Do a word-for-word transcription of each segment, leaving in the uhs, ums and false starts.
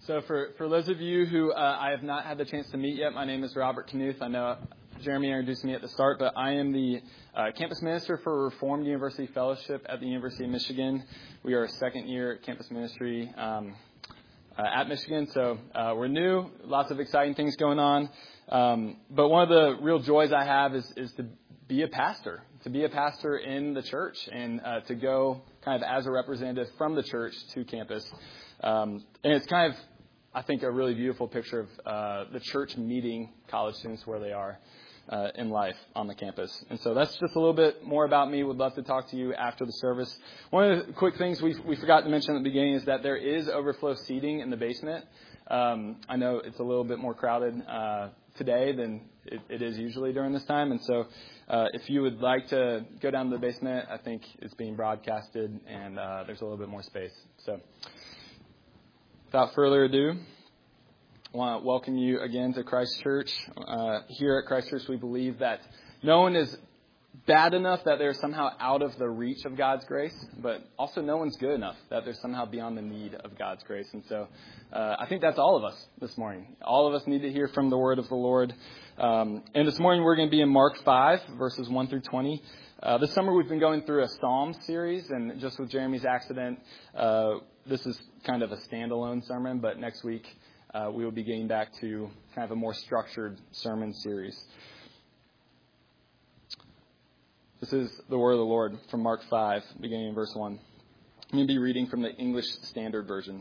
So for, for those of you who uh, I have not had the chance to meet yet, my name is Robert Knuth. I know Jeremy introduced me at the start, but I am the uh, campus minister for Reformed University Fellowship at the University of Michigan. We are a second year campus ministry um, uh, at Michigan, so uh, we're new, lots of exciting things going on. Um, but one of the real joys I have is, is to be a pastor, to be a pastor in the church and uh, to go kind of as a representative from the church to campus. Um, and it's kind of, I think, a really beautiful picture of uh, the church meeting college students where they are uh, in life on the campus. And so that's just a little bit more about me. Would love to talk to you after the service. One of the quick things we we forgot to mention at the beginning is that there is overflow seating in the basement. Um, I know it's a little bit more crowded uh, today than it, it is usually during this time. And so uh, if you would like to go down to the basement, I think it's being broadcasted and uh, there's a little bit more space. So without further ado, I want to welcome you again to Christ Church. Uh, here at Christ Church, we believe that no one is bad enough that they're somehow out of the reach of God's grace, but also no one's good enough that they're somehow beyond the need of God's grace. And so uh, I think that's all of us this morning. All of us need to hear from the word of the Lord. Um, and this morning we're going to be in Mark five, verses one through twenty. Uh, this summer we've been going through a Psalm series, and just with Jeremy's accident, uh, this is kind of a standalone sermon, but next week uh, we will be getting back to kind of a more structured sermon series. This is the word of the Lord from Mark five, beginning in verse one. I'm going to be reading from the English Standard Version.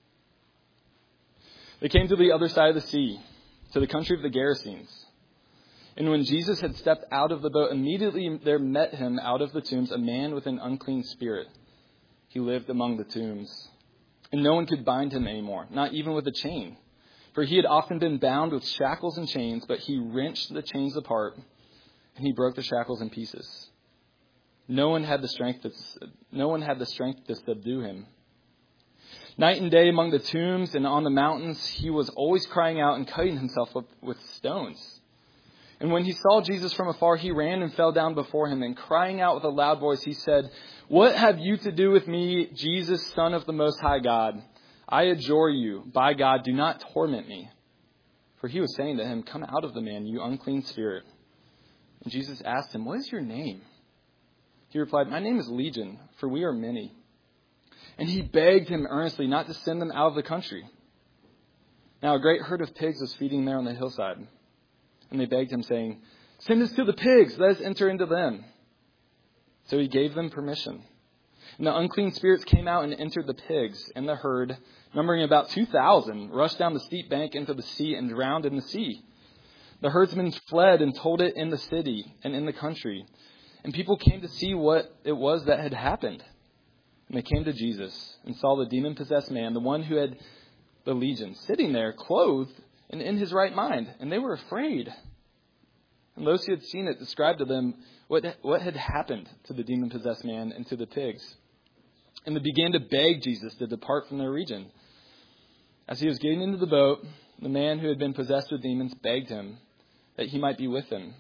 They came to the other side of the sea, to the country of the Gerasenes. And when Jesus had stepped out of the boat, immediately there met him out of the tombs a man with an unclean spirit. He lived among the tombs. And no one could bind him anymore, not even with a chain. For he had often been bound with shackles and chains, but he wrenched the chains apart, and he broke the shackles in pieces. No one had the strength to, no one had the strength to subdue him. Night and day among the tombs and on the mountains, he was always crying out and cutting himself up with stones. And when he saw Jesus from afar, he ran and fell down before him, and crying out with a loud voice, he said, "What have you to do with me, Jesus, Son of the Most High God? I adjure you, by God, do not torment me." For he was saying to him, "Come out of the man, you unclean spirit." And Jesus asked him, "What is your name?" He replied, "My name is Legion, for we are many." And he begged him earnestly not to send them out of the country. Now a great herd of pigs was feeding there on the hillside. And they begged him, saying, "Send us to the pigs, let us enter into them." So he gave them permission. And the unclean spirits came out and entered the pigs, and the herd, numbering about two thousand, rushed down the steep bank into the sea and drowned in the sea. The herdsmen fled and told it in the city and in the country. And people came to see what it was that had happened. And they came to Jesus and saw the demon-possessed man, the one who had the legion, sitting there, clothed and in his right mind. And they were afraid. And those who had seen it described to them what, what had happened to the demon-possessed man and to the pigs. And they began to beg Jesus to depart from their region. As he was getting into the boat, the man who had been possessed with demons begged him that he might be with him.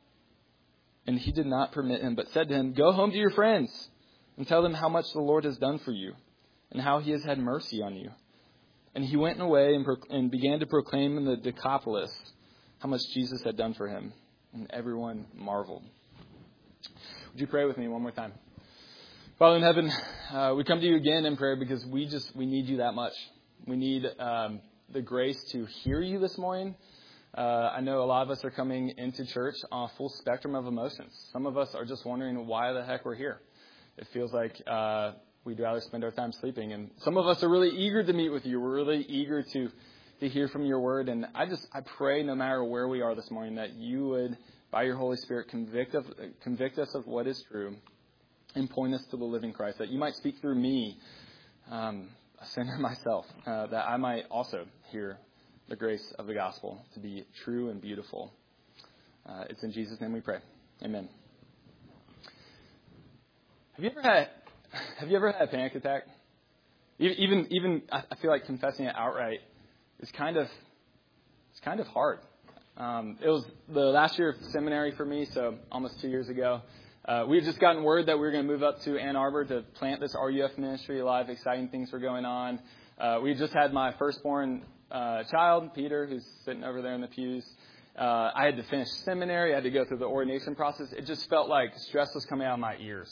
And he did not permit him, but said to him, "Go home to your friends and tell them how much the Lord has done for you and how he has had mercy on you." And he went away and, pro- and began to proclaim in the Decapolis how much Jesus had done for him. And everyone marveled. Would you pray with me one more time? Father in heaven, uh, we come to you again in prayer because we just, we need you that much. We need um, the grace to hear you this morning. Uh, I know a lot of us are coming into church on a full spectrum of emotions. Some of us are just wondering why the heck we're here. It feels like uh, we'd rather spend our time sleeping. And some of us are really eager to meet with you. We're really eager to, to hear from your word. And I just, I pray no matter where we are this morning that you would, by your Holy Spirit, convict, of, convict us of what is true and point us to the living Christ. That you might speak through me, um, a sinner myself, uh, that I might also hear the grace of the gospel to be true and beautiful. Uh, it's in Jesus' name we pray. Amen. Have you ever had Have you ever had a panic attack? Even even I feel like confessing it outright is kind of it's kind of hard. Um, it was the last year of seminary for me, so almost two years ago. Uh, we had just gotten word that we were going to move up to Ann Arbor to plant this R U F ministry. A lot of exciting things were going on. Uh, we just had my firstborn uh, child, Peter, who's sitting over there in the pews. Uh, I had to finish seminary. I had to go through the ordination process. It just felt like stress was coming out of my ears.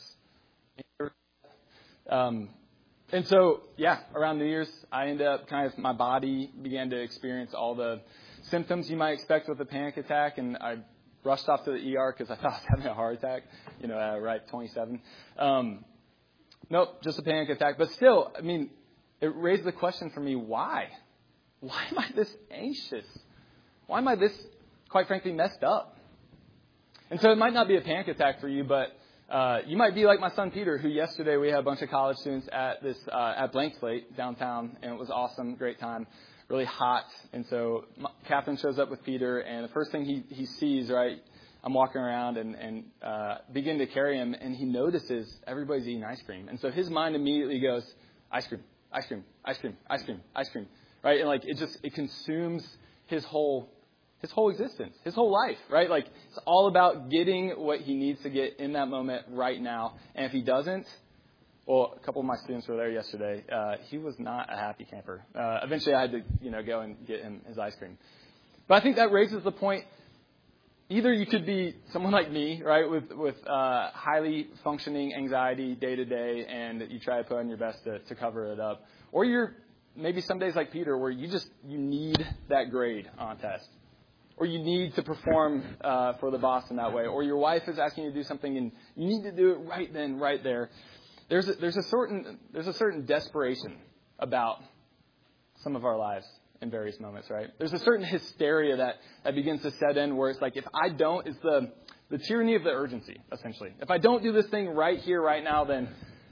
Um, and so, yeah, around New Year's, I ended up kind of, my body began to experience all the symptoms you might expect with a panic attack. And I rushed off to the E R because I thought I was having a heart attack, you know, uh, right, twenty-seven. Um, nope, just a panic attack. But still, I mean, it raised the question for me, why? Why am I this anxious? Why am I this, quite frankly, messed up? And so it might not be a panic attack for you, but uh, you might be like my son Peter, who yesterday we had a bunch of college students at this uh, at Blank Slate downtown, and it was awesome, great time, really hot. And so my, Catherine shows up with Peter, and the first thing he, he sees, right, I'm walking around and, and uh, begin to carry him, and he notices everybody's eating ice cream. And so his mind immediately goes, ice cream, ice cream, ice cream, ice cream, ice cream, right? And like it just, it consumes his whole His whole existence, his whole life, right? Like, it's all about getting what he needs to get in that moment right now. And if he doesn't, well, a couple of my students were there yesterday. Uh, he was not a happy camper. Uh, eventually, I had to, you know, go and get him his ice cream. But I think that raises the point. Either you could be someone like me, right, with with uh, highly functioning anxiety day to day, and you try to put on your best to, to cover it up, or you're maybe some days like Peter, where you just you need that grade on a test. Or you need to perform uh, for the boss in that way. Or your wife is asking you to do something and you need to do it right then, right there. There's a, there's a certain there's a certain desperation about some of our lives in various moments, right? There's a certain hysteria that, that begins to set in where it's like, if I don't, it's the, the tyranny of the urgency, essentially. If I don't do this thing right here, right now, then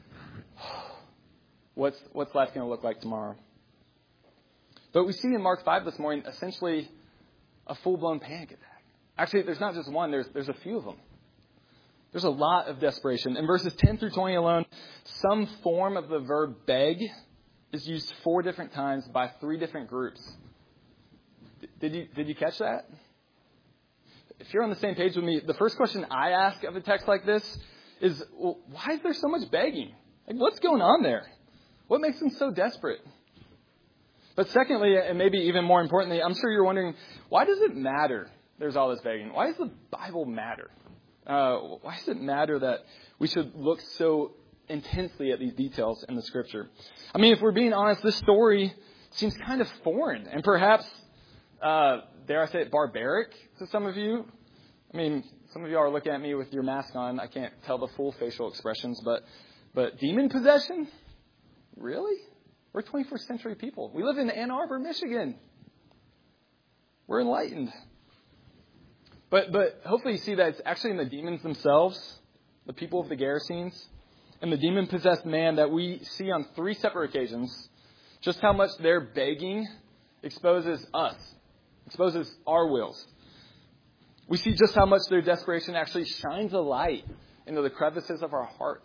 what's, what's life going to look like tomorrow? But we see in Mark five this morning, essentially, a full-blown panic attack. Actually, there's not just one. There's there's a few of them. There's a lot of desperation. In verses ten through twenty alone, some form of the verb beg is used four different times by three different groups. Did you did you catch that? If you're on the same page with me, the first question I ask of a text like this is, well, why is there so much begging? Like, what's going on there? What makes them so desperate? But secondly, and maybe even more importantly, I'm sure you're wondering, why does it matter there's all this begging? Why does the Bible matter? Uh, why does it matter that we should look so intensely at these details in the Scripture? I mean, if we're being honest, this story seems kind of foreign and perhaps, uh, dare I say it, barbaric to some of you. I mean, some of you are looking at me with your mask on. I can't tell the full facial expressions, but but demon possession? Really? We're twenty-first century people. We live in Ann Arbor, Michigan. We're enlightened. But but hopefully you see that it's actually in the demons themselves, the people of the Gerasenes, and the demon-possessed man that we see on three separate occasions, just how much their begging exposes us, exposes our wills. We see just how much their desperation actually shines a light into the crevices of our hearts.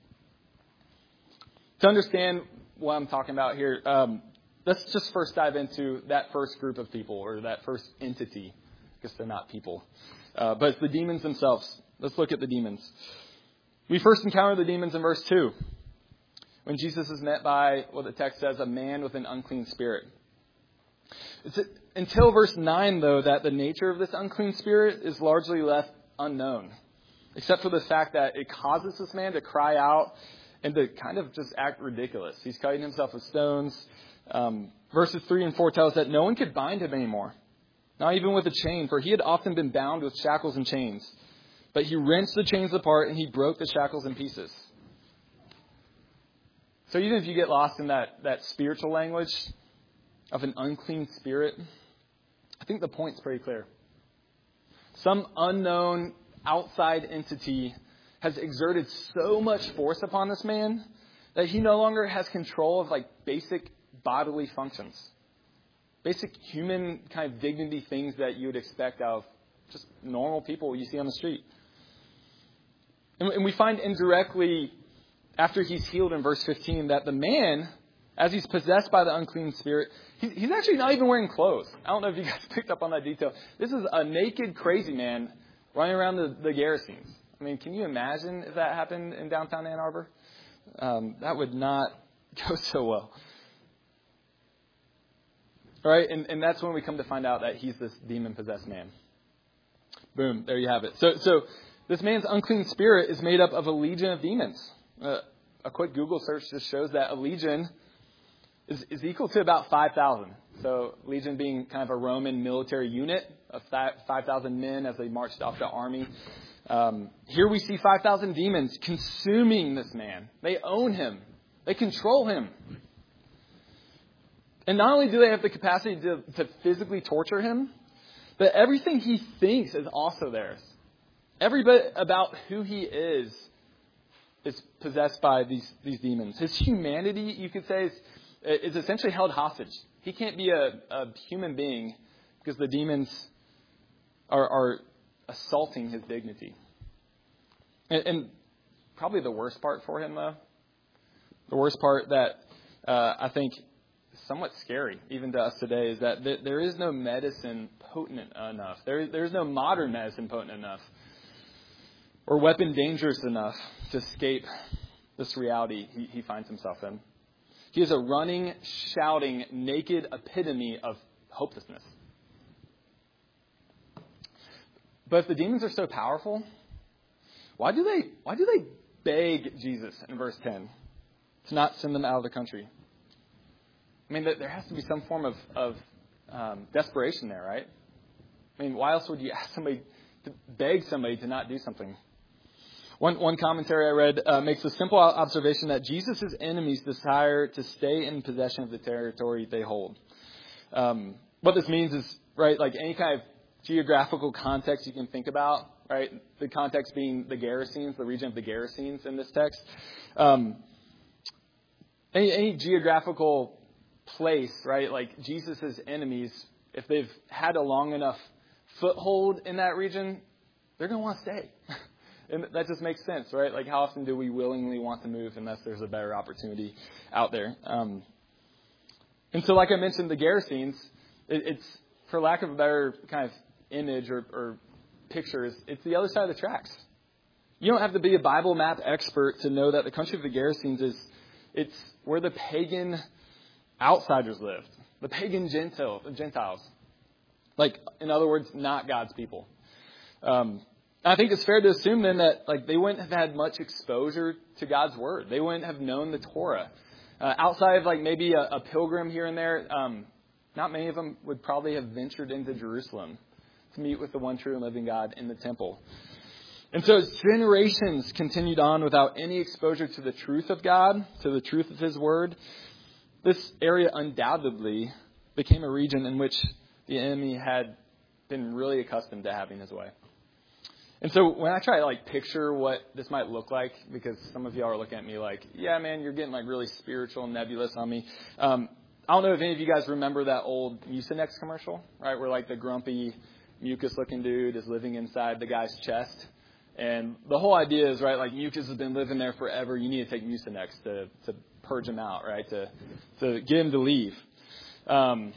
To understand what I'm talking about here, um, let's just first dive into that first group of people, or that first entity. I guess they're not people. Uh, but it's the demons themselves. Let's look at the demons. We first encounter the demons in verse two, when Jesus is met by what the text says, a man with an unclean spirit. It's until verse nine, though, that the nature of this unclean spirit is largely left unknown, except for the fact that it causes this man to cry out and to kind of just act ridiculous. He's cutting himself with stones. Um, verses three and four tell us that no one could bind him anymore, not even with a chain, for he had often been bound with shackles and chains. But he wrenched the chains apart and he broke the shackles in pieces. So even if you get lost in that, that spiritual language of an unclean spirit, I think the point's pretty clear. Some unknown outside entity has exerted so much force upon this man that he no longer has control of like basic bodily functions, basic human kind of dignity things that you would expect out of just normal people you see on the street. And, and we find indirectly after he's healed in verse fifteen that the man, as he's possessed by the unclean spirit, he, he's actually not even wearing clothes. I don't know if you guys picked up on that detail. This is a naked, crazy man running around the, the Gerasenes. I mean, can you imagine if that happened in downtown Ann Arbor? Um, that would not go so well. Right? And, and that's when we come to find out that he's this demon-possessed man. Boom, there you have it. So, so this man's unclean spirit is made up of a legion of demons. Uh, a quick Google search just shows that a legion is, is equal to about five thousand. So legion being kind of a Roman military unit of five thousand men as they marched off the army. Um, here we see five thousand demons consuming this man. They own him. They control him. And not only do they have the capacity to, to physically torture him, but everything he thinks is also theirs. Every bit about who he is is possessed by these, these demons. His humanity, you could say, is, is essentially held hostage. He can't be a, a human being because the demons are, are assaulting his dignity. And, and probably the worst part for him, though, the worst part that uh, I think somewhat scary, even to us today, is that th- there is no medicine potent enough. There, there's no modern medicine potent enough or weapon dangerous enough to escape this reality he, he finds himself in. He is a running, shouting, naked epitome of hopelessness. But if the demons are so powerful, why do they why do they beg Jesus in verse ten to not send them out of the country? I mean, there has to be some form of, of um, desperation there, right? I mean, why else would you ask somebody to beg somebody to not do something? One one commentary I read uh, makes a simple observation that Jesus' enemies desire to stay in possession of the territory they hold. Um, what this means is, right, like any kind of geographical context you can think about, right? The context being the Gerasenes, the region of the Gerasenes in this text. Um, any, any geographical place, right? Like Jesus' enemies, if they've had a long enough foothold in that region, they're going to want to stay. And that just makes sense, right? Like how often do we willingly want to move unless there's a better opportunity out there? Um, and so like I mentioned, the Gerasenes, it, it's, for lack of a better kind of image or, or pictures, it's the other side of the tracks. You don't have to be a Bible map expert to know that the country of the Gerasenes is, it's where the pagan outsiders lived, the pagan Gentile, Gentiles. Like, in other words, not God's people. Um, I think it's fair to assume then that like they wouldn't have had much exposure to God's word. They wouldn't have known the Torah. Uh, outside of like maybe a, a pilgrim here and there, um, not many of them would probably have ventured into Jerusalem to meet with the one true and living God in the temple. And so as generations continued on without any exposure to the truth of God, to the truth of his word, this area undoubtedly became a region in which the enemy had been really accustomed to having his way. And so when I try to like picture what this might look like, because some of y'all are looking at me like, yeah, man, you're getting like really spiritual and nebulous on me. Um, I don't know if any of you guys remember that old Mucinex commercial, right? Where like the grumpy, mucus looking dude is living inside the guy's chest. And the whole idea is, right, like mucus has been living there forever. You need to take Mucinex to, to purge him out, right? To, to get him to leave. Um,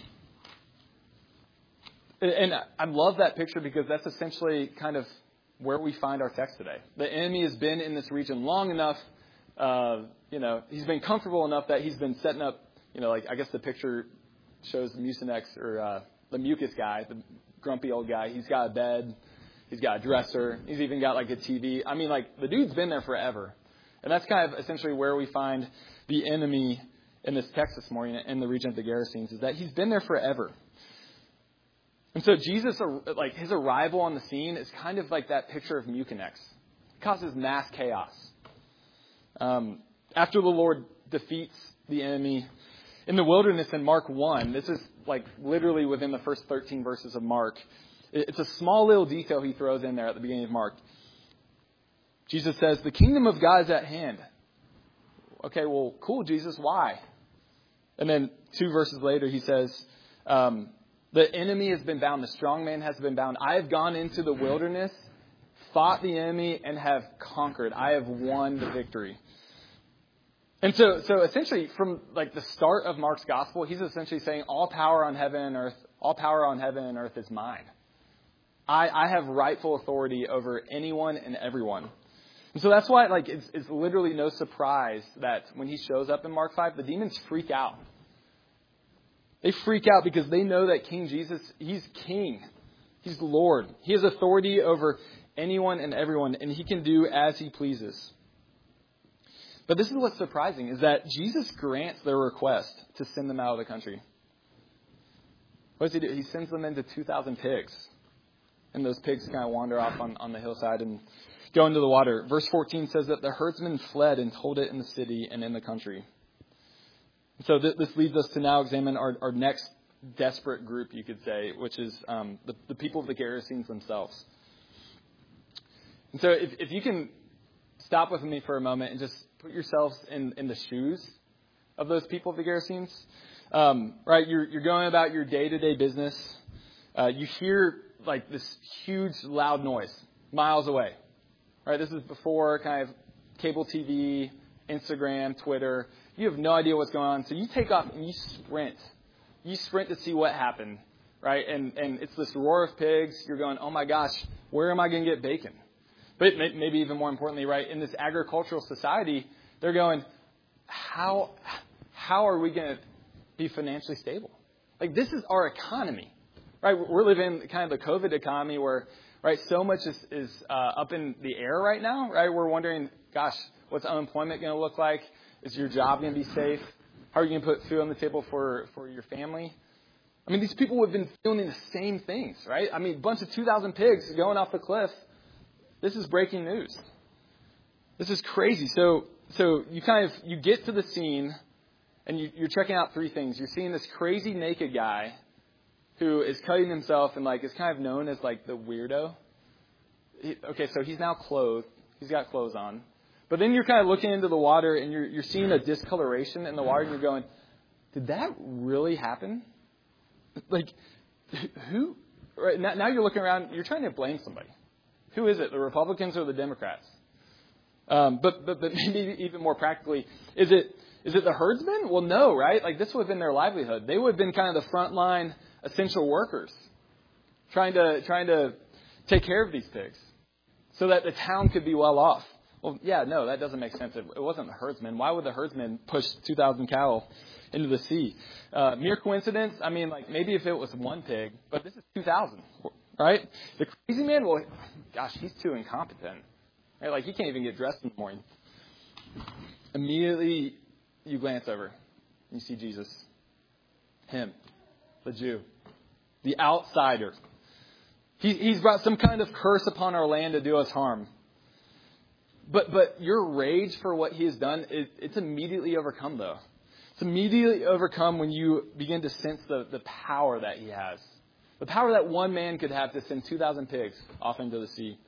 and I love that picture because that's essentially kind of where we find our text today. The enemy has been in this region long enough, uh, you know, he's been comfortable enough that he's been setting up, you know, like I guess the picture shows the Mucinex or uh, the mucus guy, the grumpy old guy. He's got a bed, he's got a dresser, he's even got like a T V. I mean, like the dude's been there forever. And that's kind of essentially where we find the enemy in this text this morning in the region of the Gerasenes, is that he's been there forever. And so Jesus, like his arrival on the scene is kind of like that picture of Mucinex. It causes mass chaos. Um, after the Lord defeats the enemy in the wilderness in Mark one, this is like literally within the first thirteen verses of Mark. It's a small little detail he throws in there at the beginning of Mark. Jesus says, the kingdom of God is at hand. Okay, well, cool, Jesus, why? And then two verses later, he says, um, the enemy has been bound. The strong man has been bound. I have gone into the wilderness, fought the enemy, and have conquered. I have won the victory. And so, so essentially, from like the start of Mark's gospel, he's essentially saying all power on heaven and earth, all power on heaven and earth is mine. I, I have rightful authority over anyone and everyone. And so that's why, like, it's, it's literally no surprise that when he shows up in Mark five, the demons freak out. They freak out because they know that King Jesus, he's king. He's Lord. He has authority over anyone and everyone, and he can do as he pleases. But this is what's surprising, is that Jesus grants their request to send them out of the country. What does he do? He sends them into two thousand pigs. And those pigs kind of wander off on, on the hillside and go into the water. Verse fourteen says that the herdsmen fled and told it in the city and in the country. So th- this leads us to now examine our, our next desperate group, you could say, which is um, the, the people of the Gerasenes themselves. And so if, if you can stop with me for a moment and just put yourselves in, in the shoes of those people of the Gerasenes. Um, right, you're, you're going about your day-to-day business. Uh, you hear like this huge, loud noise miles away. Right, this is before kind of cable T V, Instagram, Twitter. You have no idea what's going on, so you take off and you sprint. You sprint to see what happened, right? And and it's this roar of pigs. You're going, oh my gosh, where am I going to get bacon? But maybe even more importantly, right, in this agricultural society, they're going, how how are we going to be financially stable? Like, this is our economy, right? We're living kind of the COVID economy where, right, so much is, is uh, up in the air right now, right? We're wondering, gosh, what's unemployment going to look like? Is your job going to be safe? How are you going to put food on the table for, for your family? I mean, these people have been feeling the same things, right? I mean, a bunch of two thousand pigs going off the cliff. This is breaking news. This is crazy. So, so you kind of, you get to the scene and you, you're checking out three things. You're seeing this crazy naked guy who is cutting himself and like is kind of known as like the weirdo. He, okay, so he's now clothed. He's got clothes on. But then you're kind of looking into the water and you're you're seeing a discoloration in the water and you're going, did that really happen? Like, who? Right now, now you're looking around. You're trying to blame somebody. Who is it? The Republicans or the Democrats? Um, but, but but maybe even more practically, is it is it the herdsmen? Well, no, right? Like, this would have been their livelihood. They would have been kind of the frontline essential workers, trying to trying to take care of these pigs, so that the town could be well off. Well, yeah, no, that doesn't make sense. It, it wasn't the herdsmen. Why would the herdsmen push two thousand cattle into the sea? Uh, mere coincidence? I mean, like, maybe if it was one pig, but this is two thousand, right? The crazy man, well, gosh, he's too incompetent. Right? Like, he can't even get dressed in the morning. Immediately, you glance over. You see Jesus. Him. The Jew. The outsider. He, he's brought some kind of curse upon our land to do us harm. But but your rage for what he has done, it, it's immediately overcome, though. It's immediately overcome when you begin to sense the, the power that he has. The power that one man could have to send two thousand pigs off into the sea.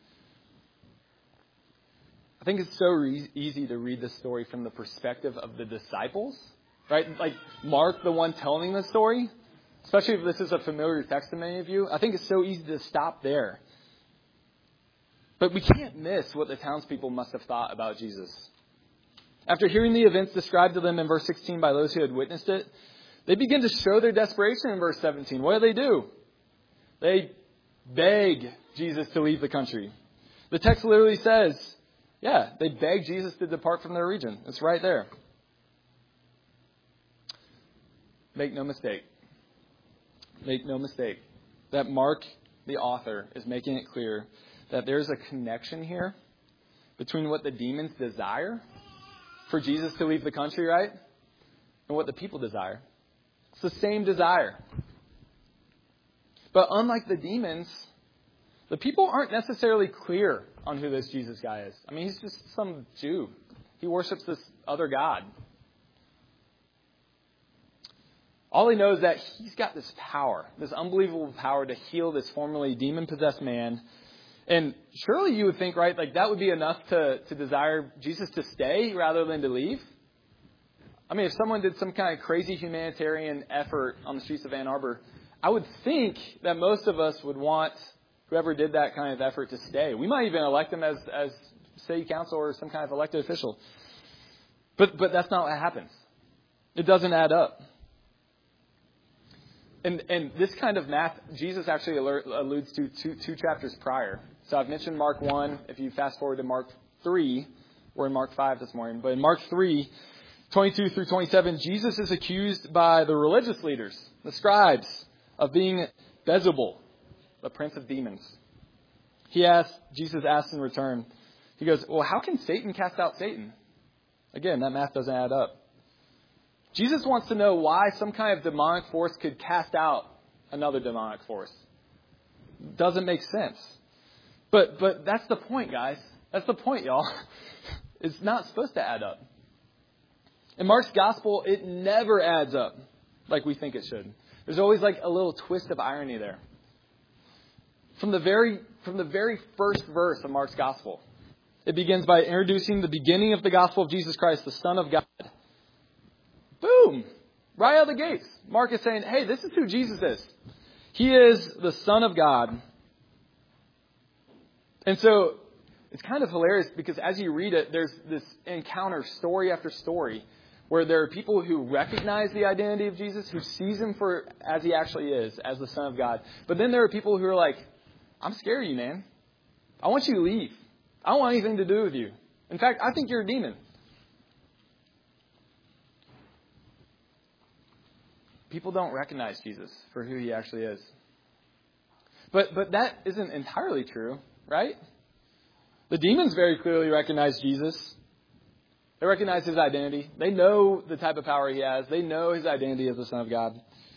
I think it's so re- easy to read this story from the perspective of the disciples, right? Like Mark, the one telling the story, especially if this is a familiar text to many of you. I think it's so easy to stop there. But we can't miss what the townspeople must have thought about Jesus. After hearing the events described to them in verse sixteen by those who had witnessed it, they begin to show their desperation in verse seventeen. What do they do? They beg Jesus to leave the country. The text literally says, yeah, they beg Jesus to depart from their region. It's right there. Make no mistake. Make no mistake that Mark, the author, is making it clear that there's a connection here between what the demons desire for Jesus to leave the country, right? And what the people desire. It's the same desire. But unlike the demons, the people aren't necessarily clear on who this Jesus guy is. I mean, he's just some Jew. He worships this other God. All he knows is that he's got this power, this unbelievable power to heal this formerly demon-possessed man. And surely you would think, right, like that would be enough to, to desire Jesus to stay rather than to leave. I mean, if someone did some kind of crazy humanitarian effort on the streets of Ann Arbor, I would think that most of us would want whoever did that kind of effort to stay. We might even elect them as, as city council or some kind of elected official. But but that's not what happens. It doesn't add up. And and this kind of math, Jesus actually alert, alludes to two, two chapters prior. So I've mentioned Mark one. If you fast forward to Mark three, we're in Mark five this morning. But in Mark three, twenty-two through twenty-seven, Jesus is accused by the religious leaders, the scribes, of being Beelzebul, the prince of demons. He asks, Jesus asks in return, he goes, well, how can Satan cast out Satan? Again, that math doesn't add up. Jesus wants to know why some kind of demonic force could cast out another demonic force. Doesn't make sense. But but that's the point, guys. That's the point, y'all. It's not supposed to add up. In Mark's gospel, it never adds up like we think it should. There's always like a little twist of irony there. From the very from the very first verse of Mark's gospel, it begins by introducing the beginning of the gospel of Jesus Christ, the Son of God. Boom! Right out of the gates. Mark is saying, hey, this is who Jesus is. He is the Son of God. And so it's kind of hilarious because as you read it, there's this encounter story after story where there are people who recognize the identity of Jesus, who sees him for as he actually is, as the Son of God. But then there are people who are like, I'm scared of you, man. I want you to leave. I don't want anything to do with you. In fact, I think you're a demon. People don't recognize Jesus for who he actually is. But but that isn't entirely true, right? The demons very clearly recognize Jesus. They recognize his identity. They know the type of power he has. They know his identity as the Son of God.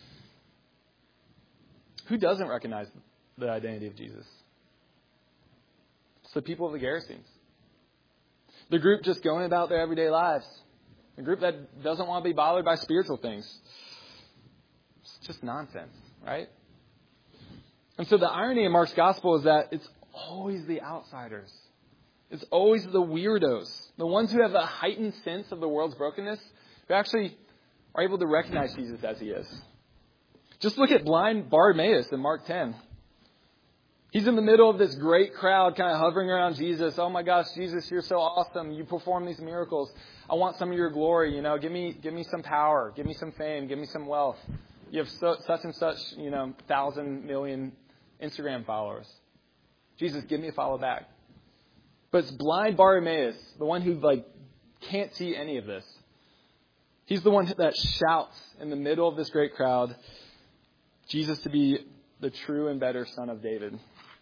Who doesn't recognize the identity of Jesus? It's the people of the Gerasenes. The group just going about their everyday lives. The group that doesn't want to be bothered by spiritual things. It's just nonsense, right? And so the irony in Mark's gospel is that it's always the outsiders. It's always the weirdos, the ones who have a heightened sense of the world's brokenness, who actually are able to recognize Jesus as he is. Just look at blind Bartimaeus in Mark ten. He's in the middle of this great crowd kind of hovering around Jesus. Oh my gosh, Jesus, you're so awesome. You perform these miracles. I want some of your glory. You know, give me, give me some power. Give me some fame. Give me some wealth. You have so, such and such, you know, thousand million Instagram followers. Jesus, give me a follow back. But it's blind Bartimaeus, the one who like can't see any of this. He's the one that shouts in the middle of this great crowd, Jesus to be the true and better Son of David.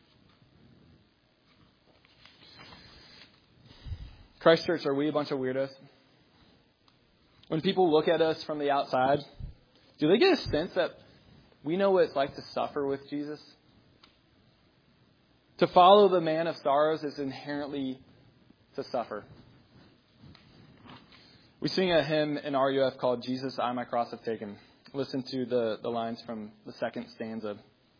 Christ Church, are we a bunch of weirdos? When people look at us from the outside, do they get a sense that we know what it's like to suffer with Jesus? To follow the man of sorrows is inherently to suffer. We sing a hymn in R U F called Jesus, I My Cross Have Taken. Listen to the, the lines from the second stanza.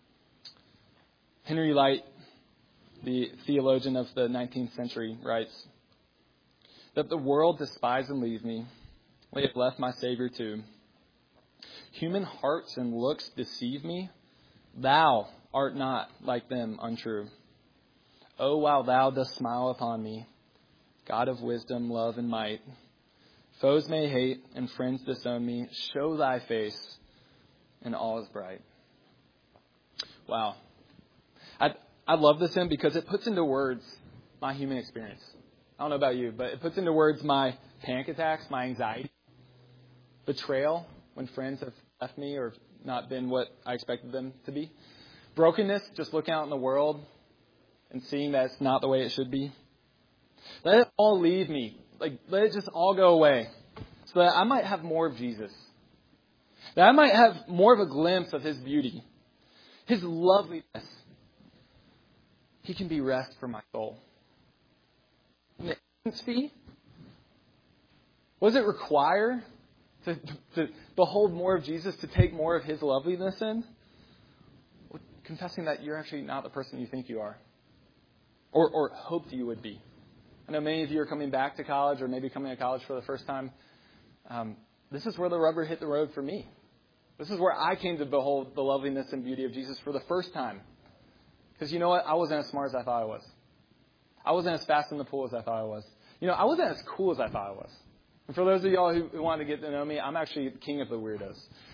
Henry Light, the theologian of the nineteenth century, writes, that the world despise and leave me, they have left my Savior too. Human hearts and looks deceive me, thou art not like them untrue. Oh, while thou dost smile upon me, God of wisdom, love, and might, foes may hate and friends disown me, show thy face and all is bright. Wow. I I love this hymn because it puts into words my human experience. I don't know about you, but it puts into words my panic attacks, my anxiety, betrayal when friends have left me or not been what I expected them to be. Brokenness, just looking out in the world and seeing that it's not the way it should be. Let it all leave me. Like, let it just all go away. So that I might have more of Jesus. That I might have more of a glimpse of his beauty. His loveliness. He can be rest for my soul. And the entrance fee? What does it require to, to behold more of Jesus, to take more of his loveliness in? Well, confessing that you're actually not the person you think you are. Or, or hoped you would be. I know many of you are coming back to college or maybe coming to college for the first time. Um, this is where the rubber hit the road for me. This is where I came to behold the loveliness and beauty of Jesus for the first time. Because you know what? I wasn't as smart as I thought I was. I wasn't as fast in the pool as I thought I was. You know, I wasn't as cool as I thought I was. And for those of y'all who, who want to get to know me, I'm actually king of the weirdos.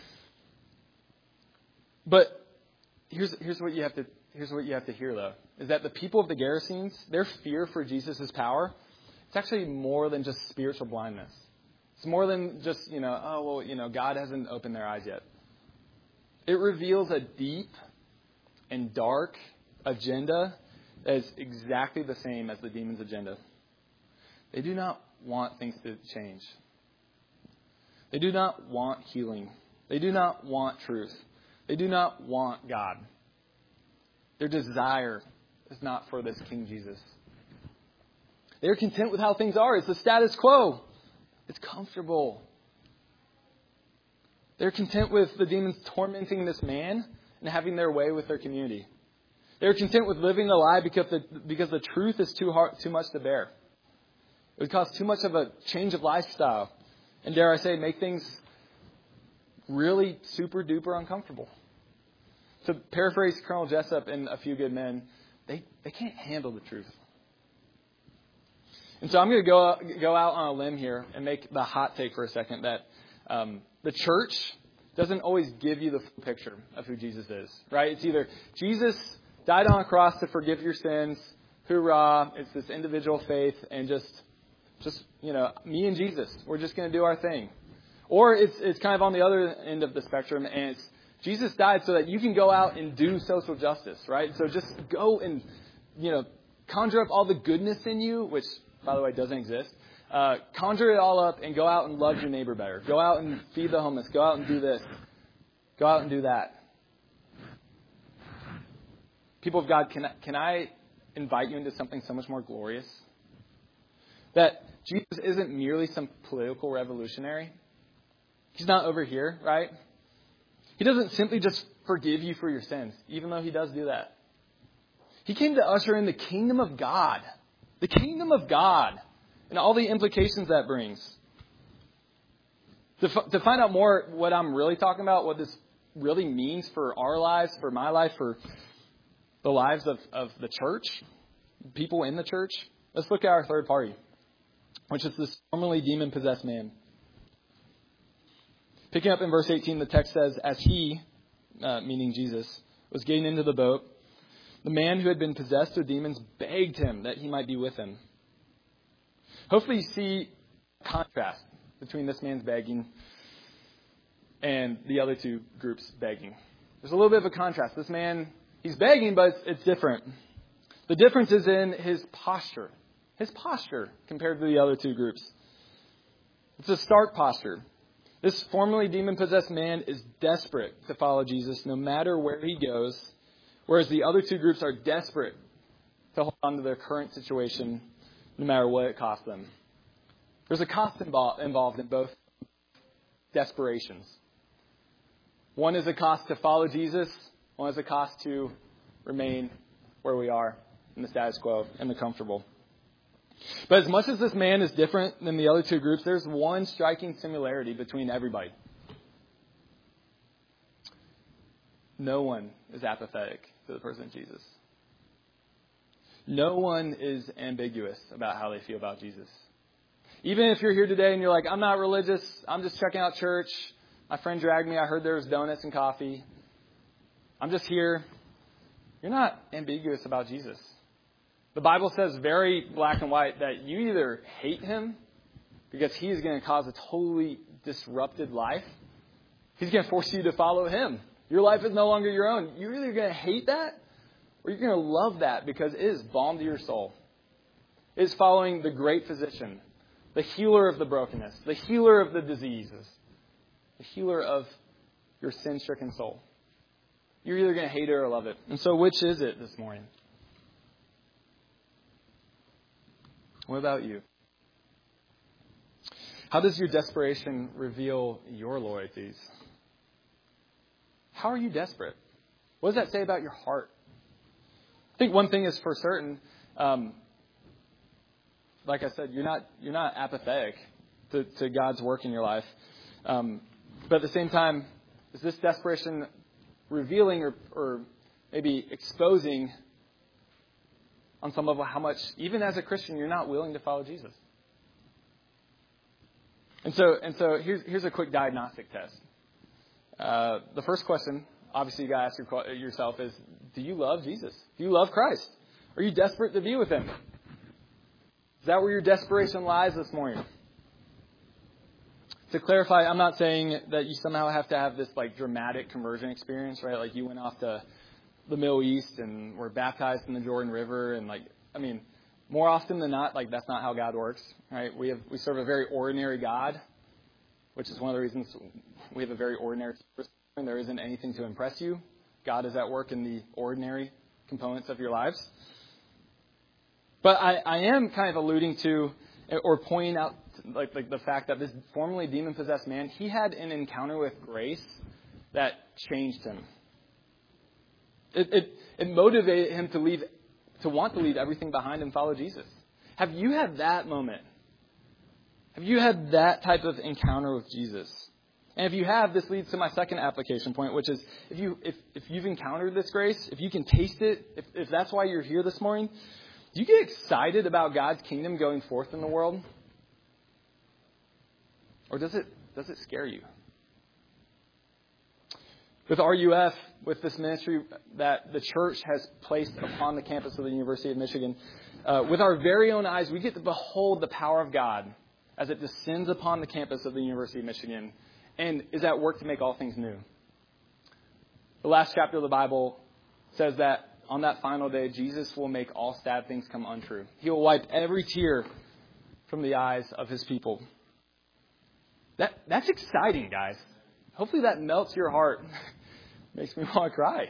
But here's here's what you have to here's what you have to hear though. Is that the people of the Gerasenes, their fear for Jesus' power, it's actually more than just spiritual blindness. It's more than just, you know, oh, well, you know, God hasn't opened their eyes yet. It reveals a deep and dark agenda that is exactly the same as the demon's agenda. They do not want things to change. They do not want healing. They do not want truth. They do not want God. Their desire is not for this King Jesus. They're content with how things are. It's the status quo. It's comfortable. They're content with the demons tormenting this man and having their way with their community. They're content with living a lie because the, because the truth is too hard, too much to bear. It would cause too much of a change of lifestyle. And dare I say, make things really super duper uncomfortable. To paraphrase Colonel Jessup in A Few Good Men, they, they can't handle the truth. And so I'm going to go go out on a limb here and make the hot take for a second that um, the church doesn't always give you the full picture of who Jesus is, right? It's either Jesus died on a cross to forgive your sins, hoorah, it's this individual faith, and just, just you know, me and Jesus, we're just going to do our thing. Or it's it's kind of on the other end of the spectrum, and it's Jesus died so that you can go out and do social justice, right? So just go and, you know, conjure up all the goodness in you, which, by the way, doesn't exist. Uh, conjure it all up and go out and love your neighbor better. Go out and feed the homeless. Go out and do this. Go out and do that. People of God, can I, can I invite you into something so much more glorious? That Jesus isn't merely some political revolutionary. He's not over here, right? He doesn't simply just forgive you for your sins, even though he does do that. He came to usher in the kingdom of God. The kingdom of God. And all the implications that brings. To, f- to find out more what I'm really talking about, what this really means for our lives, for my life, for the lives of, of the church, people in the church, let's look at our third party, which is this formerly demon-possessed man. Picking up in verse eighteen, the text says, as he, uh, meaning Jesus, was getting into the boat, the man who had been possessed with demons begged him that he might be with him. Hopefully you see a contrast between this man's begging and the other two groups begging. There's a little bit of a contrast. This man, he's begging, but it's, it's different. The difference is in his posture. His posture compared to the other two groups. It's a stark posture. This formerly demon-possessed man is desperate to follow Jesus no matter where he goes, whereas the other two groups are desperate to hold on to their current situation no matter what it costs them. There's a cost involved in both desperations. One is a cost to follow Jesus. One is a cost to remain where we are in the status quo and the comfortable. But as much as this man is different than the other two groups, there's one striking similarity between everybody. No one is apathetic to the person of Jesus. No one is ambiguous about how they feel about Jesus. Even if you're here today and you're like, I'm not religious, I'm just checking out church. My friend dragged me, I heard there was donuts and coffee. I'm just here. You're not ambiguous about Jesus. The Bible says very black and white that you either hate him because he's going to cause a totally disrupted life. He's going to force you to follow him. Your life is no longer your own. You're either going to hate that or you're going to love that because it is balm to your soul. It is following the great physician, the healer of the brokenness, the healer of the diseases, the healer of your sin-stricken soul. You're either going to hate it or love it. And so which is it this morning? What about you? How does your desperation reveal your loyalties? How are you desperate? What does that say about your heart? I think one thing is for certain, um, like I said, you're not you're not apathetic to, to God's work in your life. Um, but at the same time, is this desperation revealing or, or maybe exposing on some level how much, even as a Christian, you're not willing to follow Jesus? And so, and so here's here's a quick diagnostic test. Uh, the first question, obviously, you got to ask your, yourself is: do you love Jesus? Do you love Christ? Are you desperate to be with Him? Is that where your desperation lies this morning? to clarify, I'm not saying that you somehow have to have this like dramatic conversion experience, right? Like you went off to the Middle East and were baptized in the Jordan River, and like, I mean, more often than not, like that's not how God works, right? We have we serve a very ordinary God, which is one of the reasons we have a very ordinary service. There isn't anything to impress you. God is at work in the ordinary components of your lives. But I, I am kind of alluding to or pointing out like, like the fact that this formerly demon-possessed man, he had an encounter with grace that changed him. It, it, it motivated him to leave, to want to leave everything behind and follow Jesus. Have you had that moment? Have you had that type of encounter with Jesus? And if you have, this leads to my second application point, which is if you if, if you've encountered this grace, if you can taste it, if, if that's why you're here this morning, do you get excited about God's kingdom going forth in the world? Or does it does it scare you? With R U F, with this ministry that the church has placed upon the campus of the University of Michigan, uh, with our very own eyes, we get to behold the power of God as it descends upon the campus of the University of Michigan and is at work to make all things new. The last chapter of the Bible says that on that final day, Jesus will make all sad things come untrue. He will wipe every tear from the eyes of his people. That That's exciting, guys. Hopefully that melts your heart. Makes me want to cry.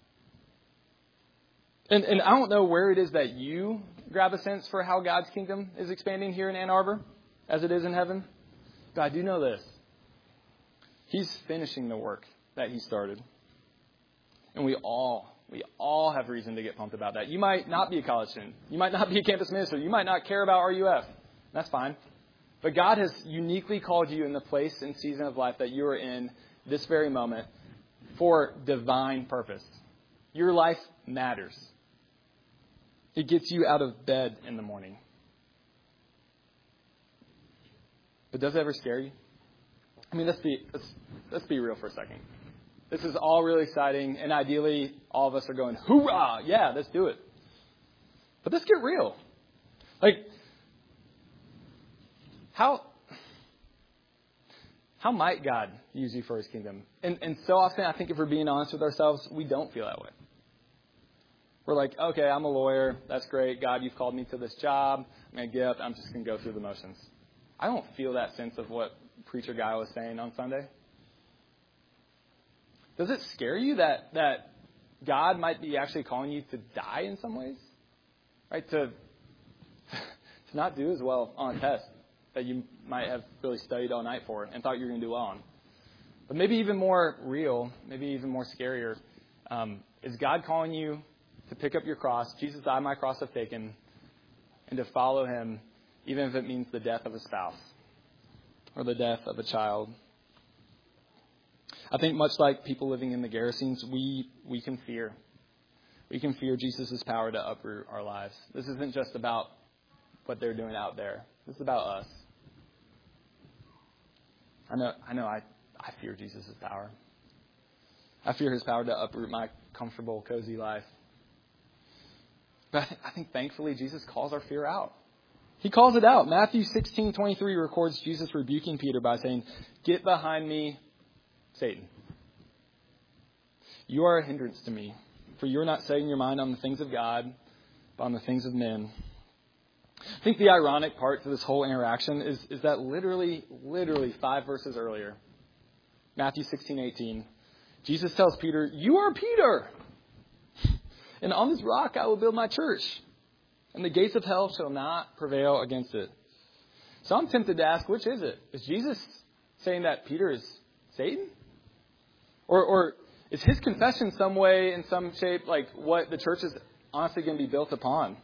And, and I don't know where it is that you grab a sense for how God's kingdom is expanding here in Ann Arbor as it is in heaven. But I do know this. He's finishing the work that he started. And we all, we all have reason to get pumped about that. You might not be a college student. You might not be a campus minister. You might not care about R U F. That's fine. But God has uniquely called you in the place and season of life that you are in this very moment for divine purpose. Your life matters. It gets you out of bed in the morning. But does it ever scare you? I mean, let's be let's, let's be real for a second. This is all really exciting, and ideally, all of us are going, hoorah, yeah, let's do it. But let's get real. Like, how how might God use you for his kingdom? And, and so often, I think if we're being honest with ourselves, we don't feel that way. We're like, okay, I'm a lawyer. That's great. God, you've called me to this job. I'm going to get up. I'm just going to go through the motions. I don't feel that sense of what preacher guy was saying on Sunday. Does it scare you that that God might be actually calling you to die in some ways? Right? To, to not do as well on a test that you might have really studied all night for and thought you were going to do well on. But maybe even more real, maybe even more scarier, um, is God calling you to pick up your cross, Jesus, I my cross have taken, and to follow him, even if it means the death of a spouse or the death of a child. I think much like people living in the Gerasenes, we, we can fear. We can fear Jesus' power to uproot our lives. This isn't just about what they're doing out there. This is about us. I know I know I, I fear Jesus' power. I fear his power to uproot my comfortable, cozy life. But I think, I think thankfully Jesus calls our fear out. He calls it out. Matthew sixteen twenty-three records Jesus rebuking Peter by saying, "Get behind me, Satan. You are a hindrance to me, for you are not setting your mind on the things of God, but on the things of men." I think the ironic part to this whole interaction is, is that literally, literally five verses earlier, Matthew sixteen eighteen, Jesus tells Peter, "You are Peter, and on this rock I will build my church, and the gates of hell shall not prevail against it." So I'm tempted to ask, which is it? Is Jesus saying that Peter is Satan? Or, or is his confession some way, in some shape, like what the church is honestly going to be built upon?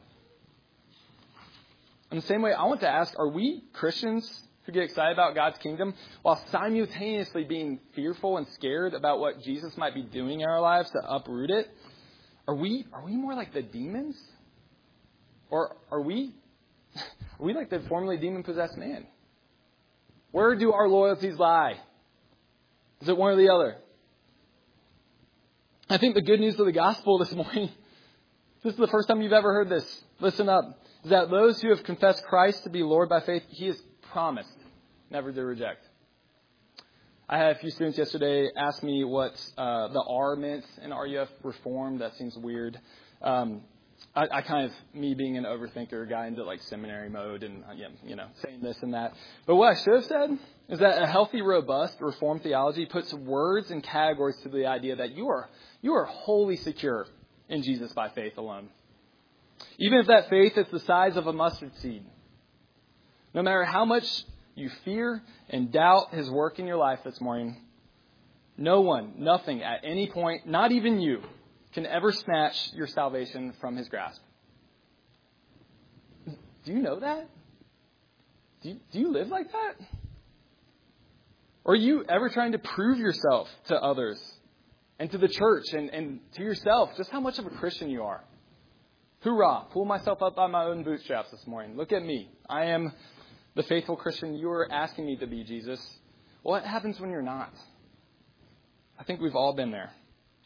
In the same way, I want to ask, are we Christians who get excited about God's kingdom while simultaneously being fearful and scared about what Jesus might be doing in our lives to uproot it? Are we are we more like the demons? Or are we are we like the formerly demon-possessed man? Where do our loyalties lie? Is it one or the other? I think the good news of the gospel this morning, this is the first time you've ever heard this, listen up, is that those who have confessed Christ to be Lord by faith, he has promised never to reject. I had a few students yesterday ask me what uh, the R meant in R U F Reformed. That seems weird. Um, I, I kind of, me being an overthinker, got into like seminary mode and, uh, you know, saying this and that. But what I should have said is that a healthy, robust Reformed theology puts words and categories to the idea that you are you are wholly secure in Jesus by faith alone. Even if that faith is the size of a mustard seed. No matter how much you fear and doubt his work in your life this morning, no one, nothing at any point, not even you, can ever snatch your salvation from his grasp. Do you know that? Do you, do you live like that? Or are you ever trying to prove yourself to others and to the church and, and to yourself just how much of a Christian you are? Hoorah, pull myself up by my own bootstraps this morning. Look at me. I am the faithful Christian you are asking me to be, Jesus. What happens when you're not? I think we've all been there.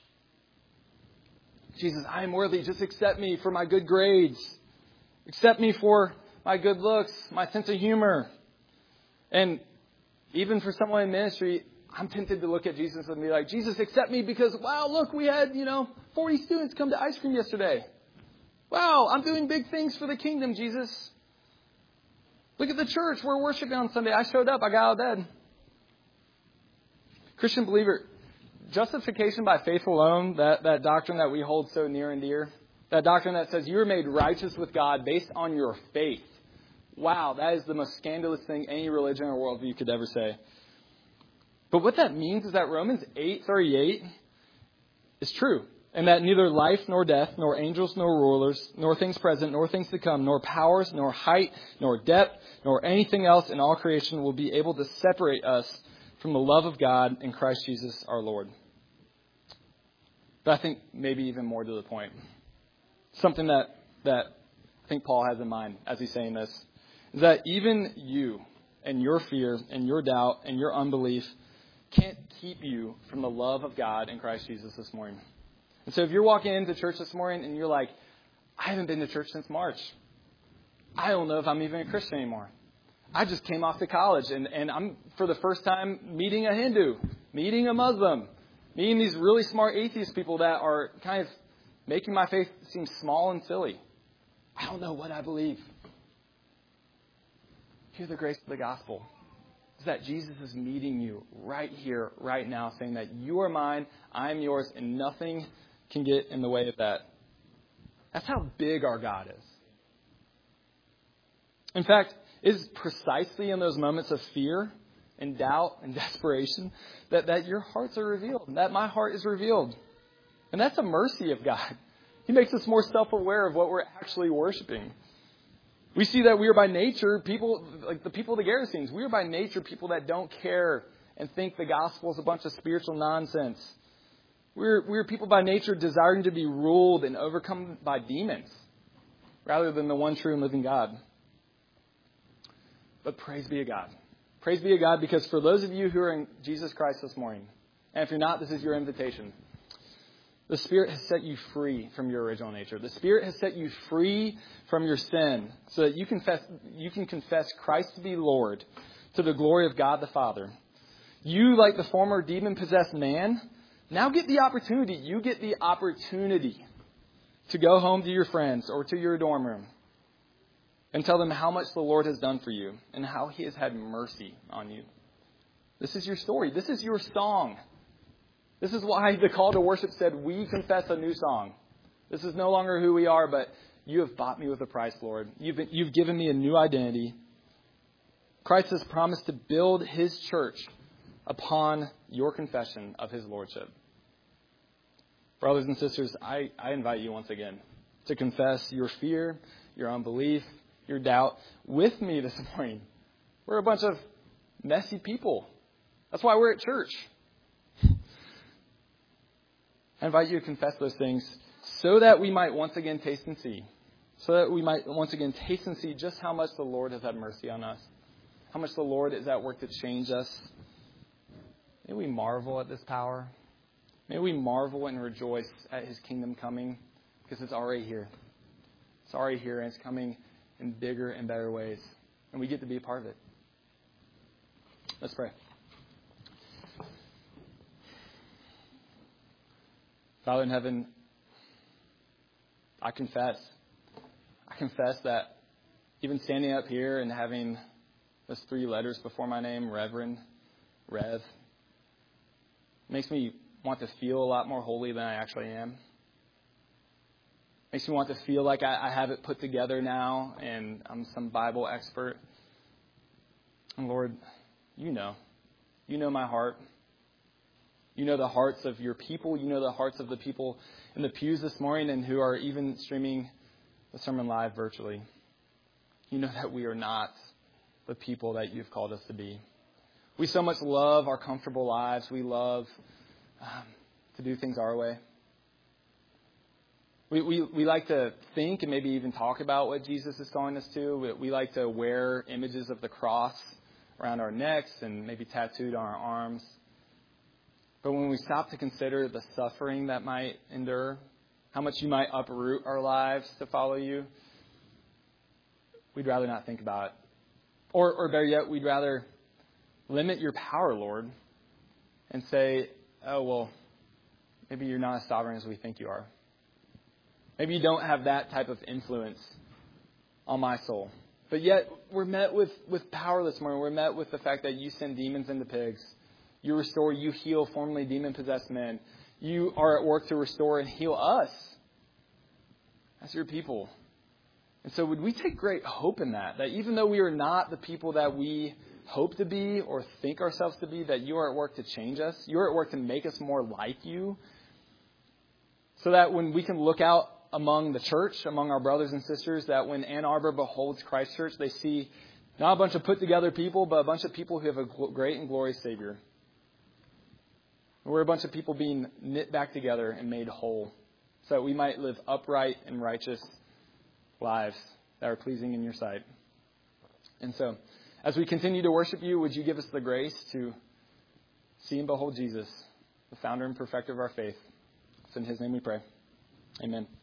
Jesus, I am worthy. Just accept me for my good grades. Accept me for my good looks, my sense of humor. And even for someone in ministry, I'm tempted to look at Jesus and be like, Jesus, accept me because, wow, look, we had, you know, forty students come to ice cream yesterday. Wow, I'm doing big things for the kingdom, Jesus. Look at the church. We're worshiping on Sunday. I showed up. I got out of bed. Christian believer, justification by faith alone, that, that doctrine that we hold so near and dear, that doctrine that says you are made righteous with God based on your faith. Wow, that is the most scandalous thing any religion or worldview could ever say. But what that means is that Romans eight thirty-eight is true. And that neither life nor death, nor angels nor rulers, nor things present, nor things to come, nor powers, nor height, nor depth, nor anything else in all creation will be able to separate us from the love of God in Christ Jesus our Lord. But I think maybe even more to the point, something that, that I think Paul has in mind as he's saying this, is that even you and your fear and your doubt and your unbelief can't keep you from the love of God in Christ Jesus this morning. And so if you're walking into church this morning and you're like, I haven't been to church since March. I don't know if I'm even a Christian anymore. I just came off to college and, and I'm for the first time meeting a Hindu, meeting a Muslim, meeting these really smart atheist people that are kind of making my faith seem small and silly. I don't know what I believe. Hear the grace of the gospel. Is that Jesus is meeting you right here, right now, saying that you are mine, I am yours, and nothing can get in the way of that. That's how big our God is. In fact, it is precisely in those moments of fear and doubt and desperation that, that your hearts are revealed, and that my heart is revealed. And that's a mercy of God. He makes us more self-aware of what we're actually worshiping. We see that we are by nature people, like the people of the Gerasenes, we are by nature people that don't care and think the gospel is a bunch of spiritual nonsense. We're, we're people by nature desiring to be ruled and overcome by demons rather than the one true and living God. But praise be to God. Praise be to God, because for those of you who are in Jesus Christ this morning, and if you're not, this is your invitation. The Spirit has set you free from your original nature. The Spirit has set you free from your sin so that you confess, you can confess Christ to be Lord to the glory of God the Father. You, like the former demon-possessed man, now get the opportunity. You get the opportunity to go home to your friends or to your dorm room and tell them how much the Lord has done for you and how He has had mercy on you. This is your story. This is your song. This is why the call to worship said, we confess a new song. This is no longer who we are, but you have bought me with a price, Lord. You've been, you've given me a new identity. Christ has promised to build His church upon your confession of His Lordship. Brothers and sisters, I, I invite you once again to confess your fear, your unbelief, your doubt with me this morning. We're a bunch of messy people. That's why we're at church. I invite you to confess those things so that we might once again taste and see. So that we might once again taste and see just how much the Lord has had mercy on us. How much the Lord is at work to change us. May we marvel at this power. May we marvel and rejoice at His kingdom coming, because it's already here. It's already here, and it's coming in bigger and better ways. And we get to be a part of it. Let's pray. Father in heaven, I confess. I confess that even standing up here and having those three letters before my name, Reverend, Rev, makes me want to feel a lot more holy than I actually am. Makes me want to feel like I, I have it put together now and I'm some Bible expert. And Lord, you know. You know my heart. You know the hearts of your people. You know the hearts of the people in the pews this morning and who are even streaming the sermon live virtually. You know that we are not the people that you've called us to be. We so much love our comfortable lives. We love um, to do things our way. We, we we like to think and maybe even talk about what Jesus is calling us to. We, we like to wear images of the cross around our necks and maybe tattooed on our arms. But when we stop to consider the suffering that might endure, how much you might uproot our lives to follow you, we'd rather not think about it. Or, or better yet, we'd rather limit your power, Lord, and say, oh, well, maybe you're not as sovereign as we think you are. Maybe you don't have that type of influence on my soul. But yet, we're met with, with power this morning. We're met with the fact that you send demons into pigs. You restore, you heal formerly demon-possessed men. You are at work to restore and heal us as your people. And so would we take great hope in that, that even though we are not the people that we hope to be or think ourselves to be, that you are at work to change us. You are at work to make us more like you. So that when we can look out among the church, among our brothers and sisters, that when Ann Arbor beholds Christ Church, they see not a bunch of put-together people, but a bunch of people who have a great and glorious Savior. We're a bunch of people being knit back together and made whole so that we might live upright and righteous lives that are pleasing in your sight. And so, as we continue to worship you, would you give us the grace to see and behold Jesus, the founder and perfecter of our faith. It's in his name we pray. Amen.